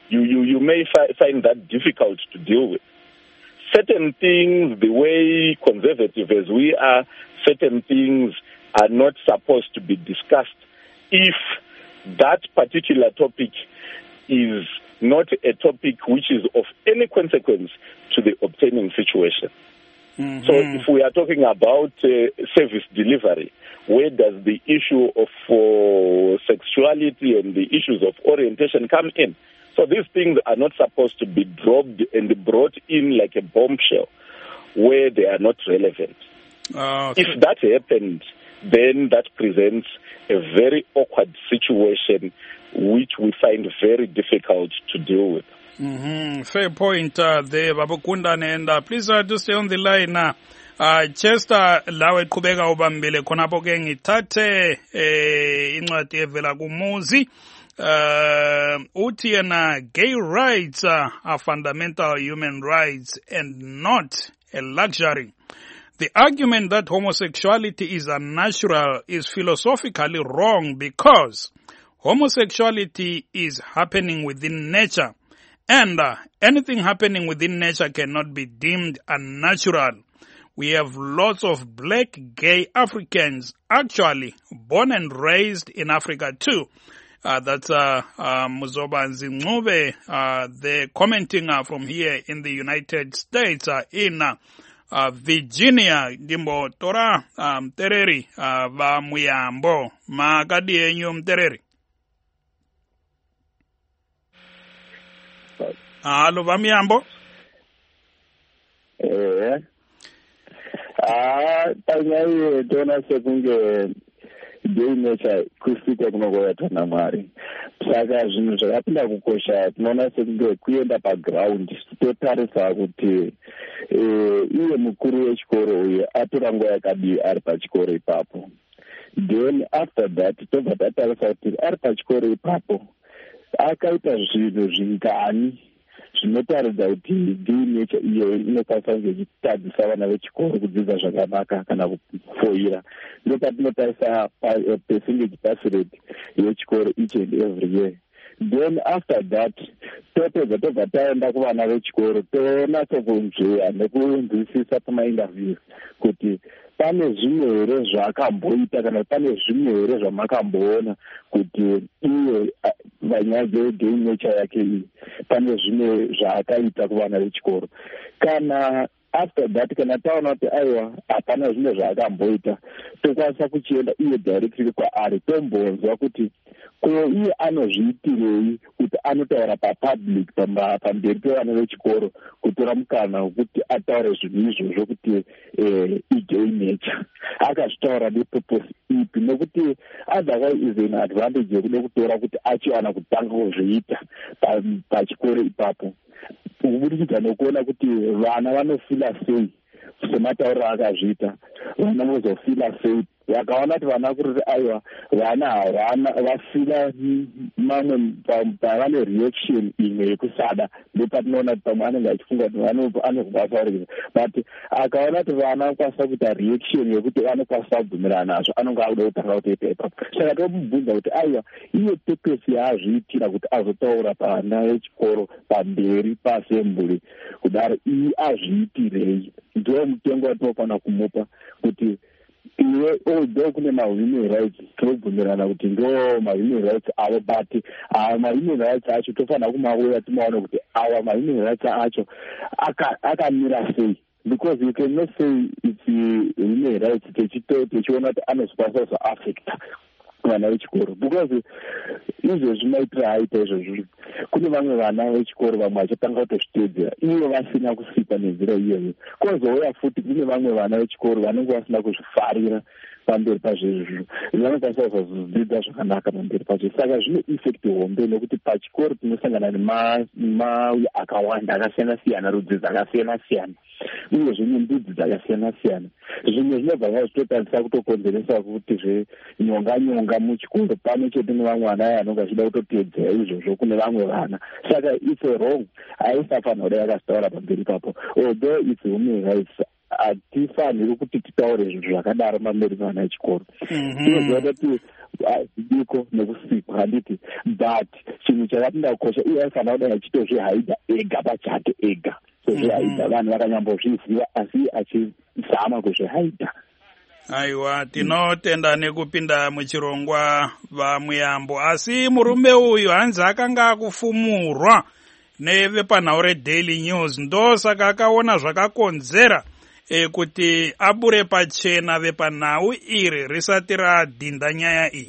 you, you, you may fi- find that difficult to deal with. Certain things, the way conservative as we are, certain things are not supposed to be discussed if that particular topic is not a topic which is of any consequence to the obtaining situation. Mm-hmm. So if we are talking about uh, service delivery, where does the issue of uh, sexuality and the issues of orientation come in? So these things are not supposed to be dropped and brought in like a bombshell where they are not relevant. Uh, if that happened, then that presents a very awkward situation which we find very difficult to deal with. Mm-hmm. Fair point uh, there, Babu Kundan, and uh, please uh, just stay on the line. Uh, uh, Chester lawe qhubeka ubambile khonapho ke ngithathe eh incwadi evela kuMuzi. Uh, uthi yena gay rights uh, are fundamental human rights and not a luxury. The argument that homosexuality is unnatural is philosophically wrong because homosexuality is happening within nature, and uh, anything happening within nature cannot be deemed unnatural. We have lots of black gay Africans actually born and raised in Africa too. Uh, that's uh, uh, Muzoba Nzingube. Uh, they're commenting uh, from here in the United States uh, in uh, uh, Virginia. Dimbo Tora um, Tereri uh, va Muyambo Magadi Enyum Tereri. Hello, va Muyambo. Eh. Ah, tanya dona sekunge gay nature kusvika kunokoyatwa naMwari. Saka zvinhu zvakapinda kukosha tinoona sekunge kuenda paground totarisa kuti iye mukuru wechikoro uye atora nguva yakadii ari pachikoro ipapo. Then after that tobva tatarisa kuti ari pachikoro ipapo akaita zvinhu zvingani zvinotaridza kuti gay nature iyo inokwanisa kunge ichitadzisa vana vechikoro kudzidza zvakanaka kana kufoira. Ndopatinotarisa percentage pass rate yechikoro each and every year. Then after that topedza tobva taenda kuvana vechikoro tonatsa kunzveya nekunzwisisa pamainterviews kuti pane zvimwe here zvakamboita kana pane zvimwe here zvamakamboona kuti iye panyaya dzegay nature yake iyi pane zvimwe zvaakaita kuvana vechikoro. Kana after that kana taona kuti aiwa hapana zvimwe zvaakamboita tokwanisa kuchienda iye directly kwaari tombonzwa kuti ko iye anozviitirei kuti anotaura papublic pamberi pevana vechikoro kutora mukana wekuti ataure zvinhu izvozvo kuti igay nature akazvitaura nepurpose ipi, nekuti otherwise is an advantage yekuda kutora kuti achiwana kutanga kuzviita pachikoro ipapo kubudikidza nokuona kuti vana vanofila sei sematauriro akazviita, vana vozofila sei vakaona kuti vana kuti aiwa vana havana vafila mamwe pavane reaction imwe yekusada ndopatinoona kuti pamwe anenge achifunga kuti anozvavasaurira, but akaona kuti vana vakwanisa kuita reaction yekuti vanokwanisa kubvumirana nazvo anonge akuda kutanga kutoita ipapo. Saka tomubvunza kuti aiwa iye purpose yaazviitira kuti azotaura pavana vechikoro pamberi paasemburi kudaro iye azviitirei, ndiwo mutengo watinofanira kumupa kuti iwe although kune ma-human rights tobvumirana kuti ndo ma-human rights avo, but awa ma-human rights acho tofanira kumauya timaona kuti awa ma-human rights acho akamira sei, because you cannot say it's human rights techiona kuti anozokwanisa kuzoaffecta vana vechikoro, because izvezvi maitira aita izvozvo kune vamwe vana vechikoro vamwe vachatanga kutozviteedzera ivo vasina kusika nenzira iyoyo, kwozouya futi kune vamwe vana vechikoro vanenge vasina kuzvifarira pamberi pazvezvo vanokwanisa kuzodzidza zvakanaka pamberi pazvo. Saka zvine effect hombe nekuti pachikoro tinosangana nemauya akawanda akasiyana siyana, rudzi dzakasiyana siyana uye zvimwe ndudzi dzakasiyana siyana. Zvimwe zvinobva zvazvitotarisa kutokonzeresa kuti zvenyonga nyonga muchikoro pamwe chete nevamwe vana aya anonga achida kutoteedzera izvozvo kune vamwe vana. Saka it's wrong, haisafanira kuda yakazitaura pamberi papo, although it's human rights hatifaniri kuti titaure zvinhu zvakadaro mameri vana vechikoro. Tinoziva kuti zvidiko neusiku handiti, but chinhu chakapinda kukosha iye aifanira kudai achitozvihaidha ega pachake ega, tozvihaidha vanhu vakanyambozviziva asi achizama kuzvihaidha. Aiwa, tinotenda nekupinda muchirongwa vaMuyambo, asi murume uyu hanzi akanga akufumurwa nevepanhaure Daily News, ndosaka akaona zvakakonzera e, kuti abure pachena vepanhau iri risati radhinda nyaya iyi.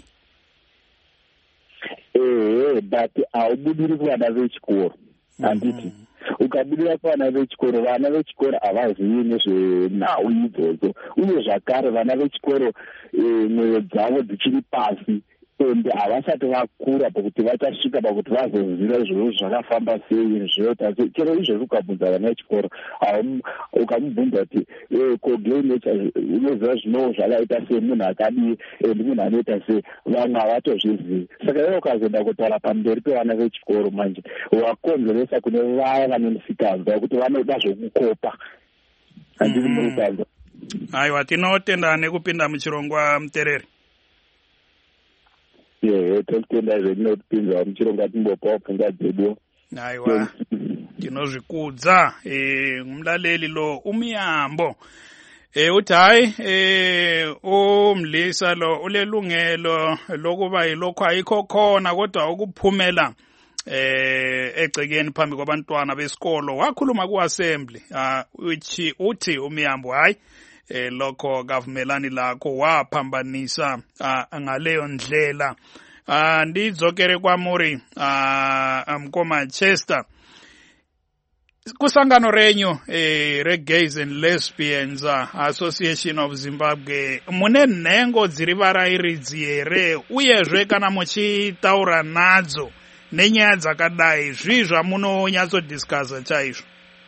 Ehe, but haubudiri kuvana vechikoro, handiti. Ukabudira kuvana vechikoro, vana vechikoro havazivi nezvenhau idzodzo, uye zvakare vana vechikoro mwoyo dzavo dzichiri pasi, ende havasati vakura pakuti vachasvika pakuti vazoziva zviro zvakafamba sei zvota. Chero izvozvo ukabvunza vana vechikoro, ukamubvunza kuti kogei nature unoziva zvino zvakaita sei, munhu akadii ende munhu anoita sei, vamwe havatozvizivi. Saka iwe ukazoenda kutaura pamberi pevana vechikoro manje wakonzeresa kune vaya vane misikazwa kuti vanoda zvokukopa. Handiri murutanzo. Aiwa, tinotenda nekupinda muchirongwa Mutereri. Ye, totenda zvetinopinza muchirongwa timbopawo pfungwa dzedu. Aiwa, tinozvikudza e, umlaleli lo uMuyambo e, uthi hayi e, umlisa lo ulelungelo lokuba yilokho ayikho khona kodwa ukuphumela eh egcekeni phambi kwabantwana besikolo. Wakhuluma ku-assembly uh, uthi uthi uMuyambo hayi eh lokho kavumelani lakho, waphambanisa uh, ngaleyo ndlela. Uh, ndidzokere kwamuri uh, mkoManchester. Kusangano renyu eh, re-Gays and Lesbians uh, Association of Zimbabwe mune nhengo dziri varairidzi here, uyezve kana muchitaura nadzo nenyaya dzakadai zvii zvamunonyatsodiscussa chaizvo?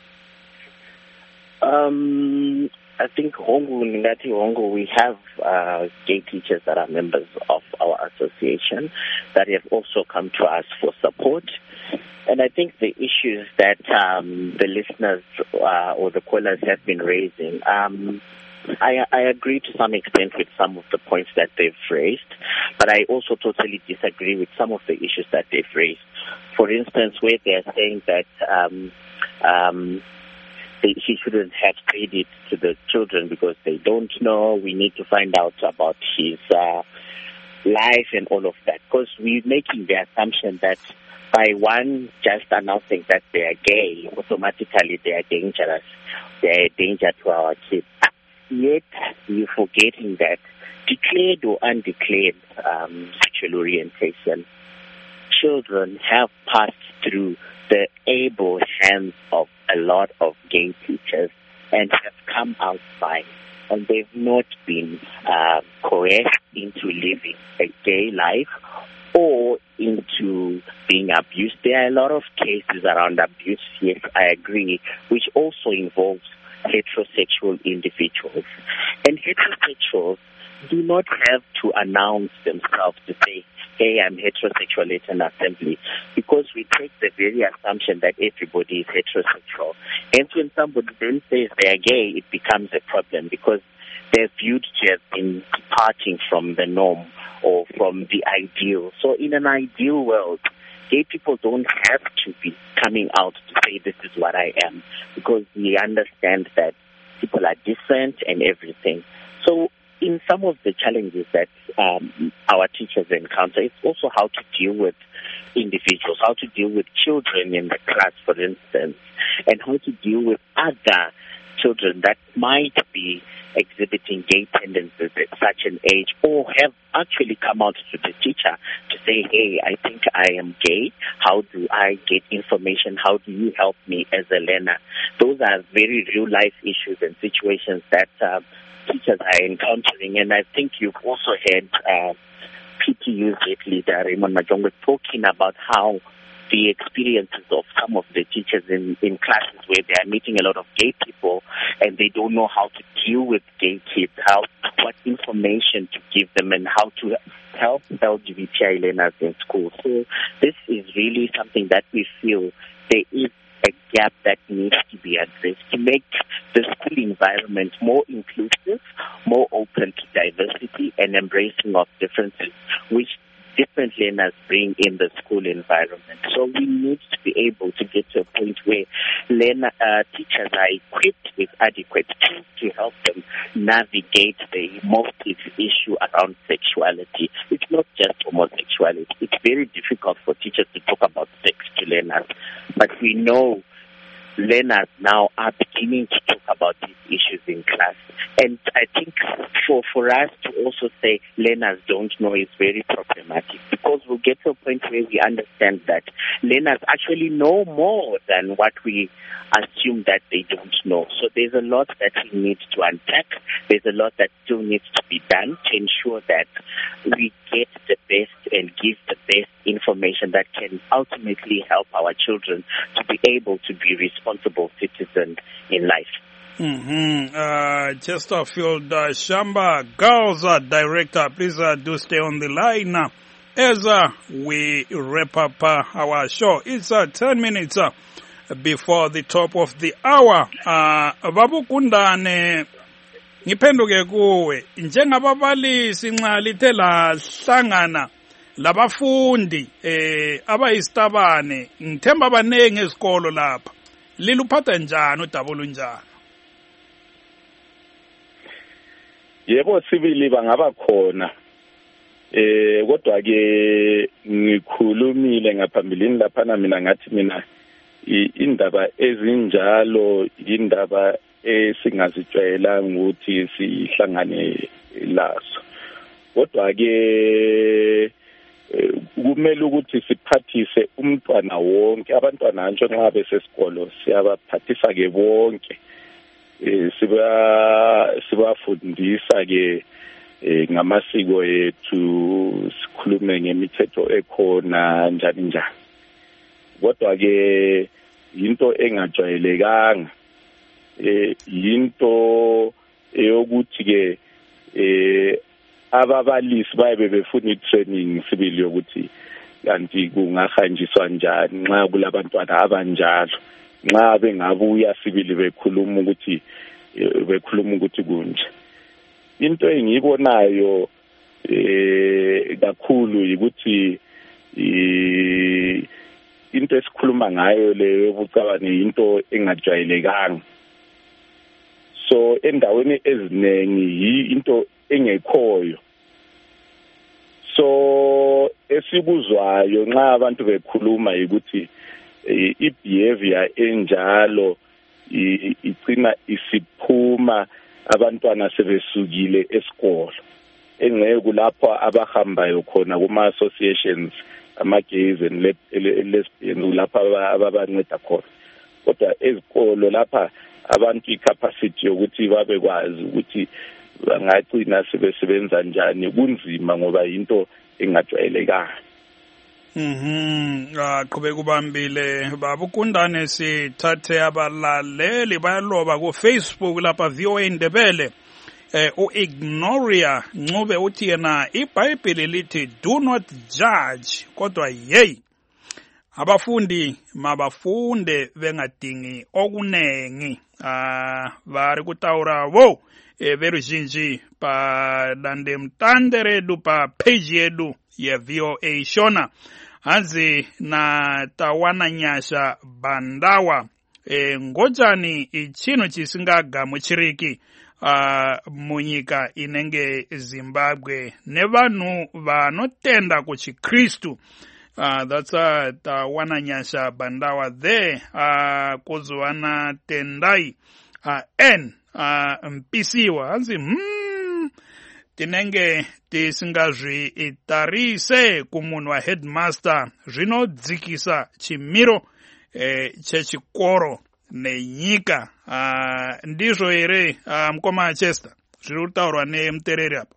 Um, I think Hongu, Ningati Hongu, we have uh, gay teachers that are members of our association that have also come to us for support. And I think the issues that um, the listeners uh, or the callers have been raising, um, I, I agree to some extent with some of the points that they've raised, but I also totally disagree with some of the issues that they've raised. For instance, where they're saying that um, um, they, she shouldn't have paid it to the children because they don't know. We need to find out about his uh, life and all of that, because we're making the assumption that by one just announcing that they are gay, automatically they are dangerous. They are a danger to our kids. Yet we're forgetting that declared or undeclared um, sexual orientation, children have passed through the able hands of a lot of gay teachers and have come out fine. And they've not been uh, coerced into living a gay life or into being abused. There are a lot of cases around abuse, yes, I agree, which also involves heterosexual individuals. And heterosexuals do not have to announce themselves to say, hey, I'm heterosexual at an assembly, because we take the very assumption that everybody is heterosexual. And when somebody then says they are gay, it becomes a problem because they're viewed to have been departing from the norm or from the ideal. So in an ideal world, gay people don't have to be coming out to say this is what I am, because we understand that people are different and everything. So in some of the challenges that um, our teachers encounter, it's also how to deal with individuals, how to deal with children in the class, for instance, and how to deal with other children that might be exhibiting gay tendencies at such an age or have actually come out to the teacher to say, hey, I think I am gay. How do I get information? How do you help me as a learner? Those are very real life issues and situations that uh, teachers are encountering. And I think you've also heard uh, P T U's leader, Raymond Majongwe, talking about how the experiences of some of the teachers in, in classes where they are meeting a lot of gay people and they don't know how to deal with gay kids, how what information to give them and how to help L G B T I learners in school. So this is really something that we feel there is a gap that needs to be addressed to make the school environment more inclusive, more open to diversity and embracing of differences, which different learners bring in the school environment. So we need to be able to get to a point where learner, uh, teachers are equipped with adequate tools to help them navigate the emotive issue around sexuality. It's not just homosexuality. It's very difficult for teachers to talk about sex to learners, but we know learners now are beginning to talk about these issues in class. And I think for, for us to also say learners don't know is very problematic, because we'll get to a point where we understand that learners actually know more than what we assume that they don't know. So there's a lot that we need to unpack. There's a lot that still needs to be done to ensure that we get the best and give the best information that can ultimately help our children to be able to be responsible citizens in life. Mm-hmm. Uh, Chesterfield uh, Shamba, Girls uh, Director, please uh, do stay on the line uh, as uh, we wrap up uh, our show. It's uh, ten minutes uh, before the top of the hour. Uh, Babukundane, ngiphenduke kuwe njengababalisi nxa lithe lahlangana labafundi eh abayisitabane ngithemba banenge esikolo lapha liluphatha njani udaba olunjani? Yebo, sibili bangaba khona eh kodwa ke ngikhulumile ngaphambilini lapha na mina ngathi mina indaba ezinjalo indaba esingazijwayelanga ukuthi sihlangane lazo, kodwa ke kumele ukuthi siphathise umntwana wonke, abantwana nje nxa besesikolo siyabaphathisa ke bonke, siba sibafundisa ke ngamasiko ethu, sikhulume ngemithetho ekhona njani njani. Kodwa ke into engajwayelekanga eh into eyokuthi ke eh ababalisi baye befuna i-training sibili yokuthi kanti kungahanjiswa njani nxa kulabantwana abanjalo, nxa bengabuya sibili bekhuluma ukuthi bekhuluma ukuthi kunje. Into engiyibonayo eh kakhulu ukuthi into esikhuluma ngayo leyo bucabane into engajwayelekanga. So endaweni eziningi into engekhoyo. So esibuzwayo nxa abantu bekhuluma ukuthi i-behavior enjalo icina isiphuma abantwana sebesukile esikolo, engeke kulapho abahambayo khona kuma associations ama-gays and lesbians lapha ababanceda khona. Kodwa ezikolo lapha abantu i-capacity yokuthi babekwazi ukuthi bangagcina sebesebenza njani kunzima ngoba into engajwayelekanga. Mhm, aqhubeka ubambile babukundane sithathe abalaleli bayaloba ku Facebook lapha V O A Ndebele. Eh uIgnoria Ncube uthi yena iBhayibheli lithi do not judge, kodwa hey abafundi mabafunde bengadingi okunengi. Ah bari kutaura wo e verujinji pa dande mtandere du pa page yedu ya V O A Shona hanzi na tawana nyasha bandawa e ngojani ichino chisingaga muchiriki uh, munyika inenge Zimbabwe nevanu vanotenda kuchi Kristu. Uh, that's uh, tawana nyasha bandawa there uh, kuzuana tendai uh, en uh, mpisiwa hanzi hmm tinenge tisingazvi itarise kumunhu wa headmaster zvinodzikisa chimiro eh, chechikoro nenyika. Uh, ndizvo here uh, mukoma Chester zviri kutaurwa nemutereri apa?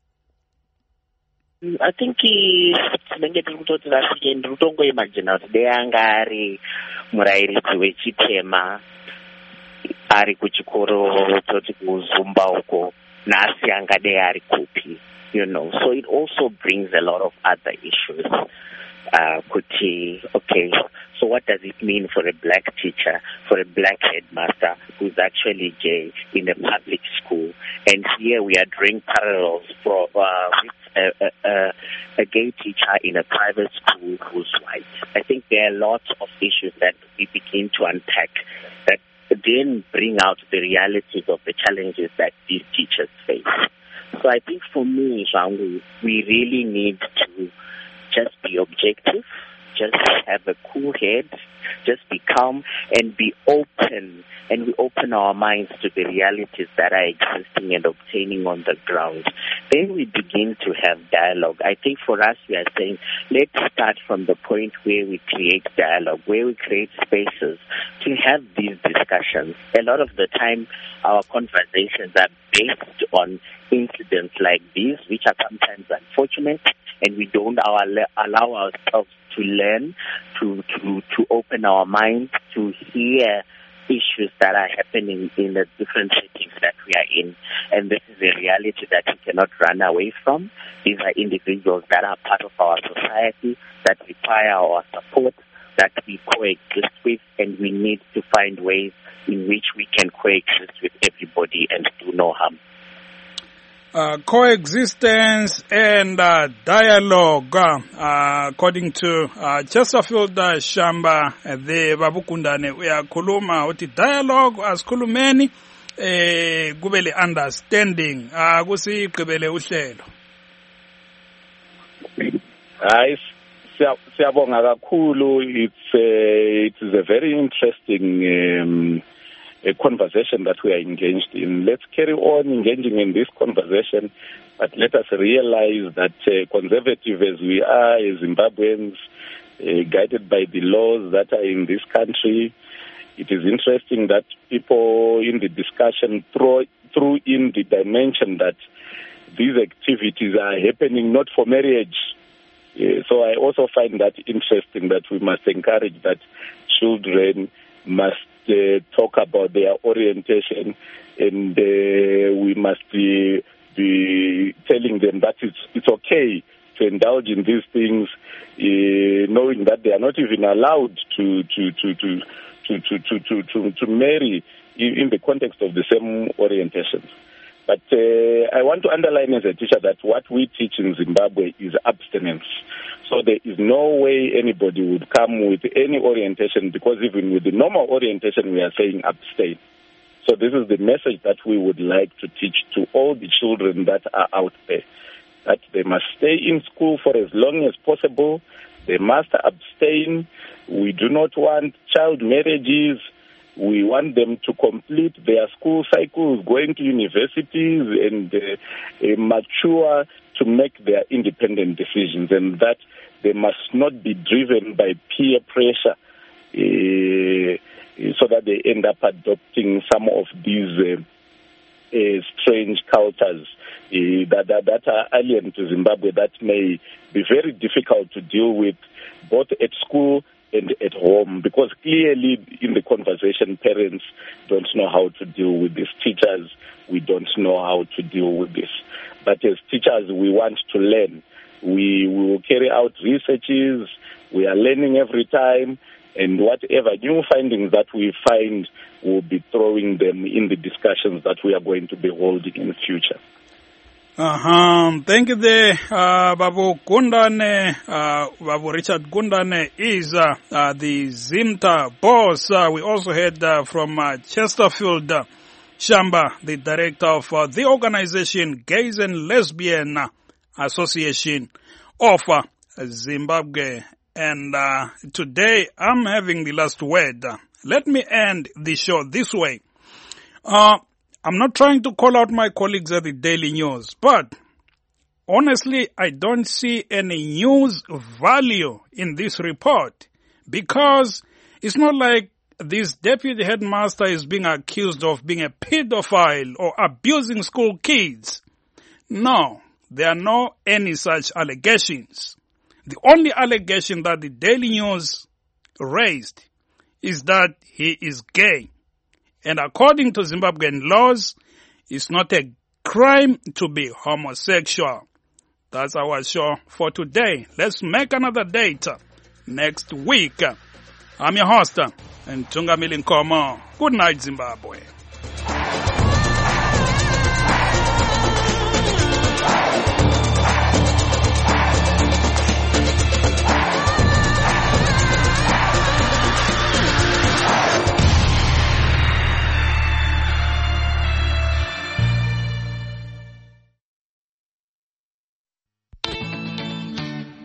I think tinenge tiri kutoti rasike ndiri kutongoimagina kuti dei anga ari murairidzi wechitema ari kuchikoro toti kuzumba uko nasi angadei ari kupi, you know. So it also brings a lot of other issues. Uh, kuti, okay, So what does it mean for a black teacher, for a black headmaster who's actually gay in a public school? And here we are drawing parallels for uh, with a, a, a gay teacher in a private school who's white. I think there are lots of issues that we begin to unpack that then bring out the realities of the challenges that these teachers face. So I think for me, Shangu, we really need to just be objective, just have a cool head, just be calm and be open, and we open our minds to the realities that are existing and obtaining on the ground. Then we begin to have dialogue. I think for us, we are saying, let's start from the point where we create dialogue, where we create spaces to have these discussions. A lot of the time, our conversations are based on incidents like these, which are sometimes unfortunate, and we don't allow ourselves to learn, to, to, to open our minds, to hear issues that are happening in the different settings that we are in. And this is a reality that we cannot run away from. These are individuals that are part of our society, that require our support, that we coexist with, and we need to find ways in which we can coexist with everybody and do no harm. Uh, coexistence and uh, dialogue, uh, according to uh, Chesterfield uh, Shamba, uh, the Babukundane, uyakhuluma uthi dialogue asikhulumeni eh kubele understanding ah kusigqibele uhlelo. Hayi siyabonga kakhulu. It's uh, it is a very interesting um, a conversation that we are engaged in. Let's carry on engaging in this conversation, but let us realize that uh, conservative as we are as Zimbabweans, uh, guided by the laws that are in this country, it is interesting that people in the discussion throw, threw in the dimension that these activities are happening not for marriage. Uh, so I also find that interesting that we must encourage that children must uh, talk about their orientation, and uh, we must be, be telling them that it's, it's okay to indulge in these things, uh, knowing that they are not even allowed to to to to to to to, to, to, to marry in the context of the same orientations. But uh, I want to underline as a teacher that what we teach in Zimbabwe is abstinence. So there is no way anybody would come with any orientation, because even with the normal orientation we are saying abstain. So this is the message that we would like to teach to all the children that are out there, that they must stay in school for as long as possible. They must abstain. We do not want child marriages. We want them to complete their school cycles, going to universities, and uh, uh, mature to make their independent decisions, and that they must not be driven by peer pressure uh, so that they end up adopting some of these uh, uh, strange cultures uh, that, that, that are alien to Zimbabwe, that may be very difficult to deal with both at school and at home, because clearly in the conversation parents don't know how to deal with this. Teachers, we don't know how to deal with this. But as teachers, we want to learn. We, we will carry out researches. We are learning every time, and whatever new findings that we find, we'll be throwing them in the discussions that we are going to be holding in the future. Uh-huh. Thank you there, uh, Babu Gundane. Uh, Babu Richard Gundane is uh, uh, the Zimta boss. Uh, we also heard uh, from uh, Chesterfield uh, Shamba, the director of uh, the organization Gays and Lesbian Association of uh, Zimbabwe. And uh, today I'm having the last word. Let me end the show this way. Uh, I'm not trying to call out my colleagues at the Daily News, but honestly, I don't see any news value in this report, because it's not like this deputy headmaster is being accused of being a pedophile or abusing school kids. No, there are no any such allegations. The only allegation that the Daily News raised is that he is gay. And according to Zimbabwean laws, it's not a crime to be homosexual. That's our show for today. Let's make another date next week. I'm your host and Tungamili Nkomo. Good night, Zimbabwe.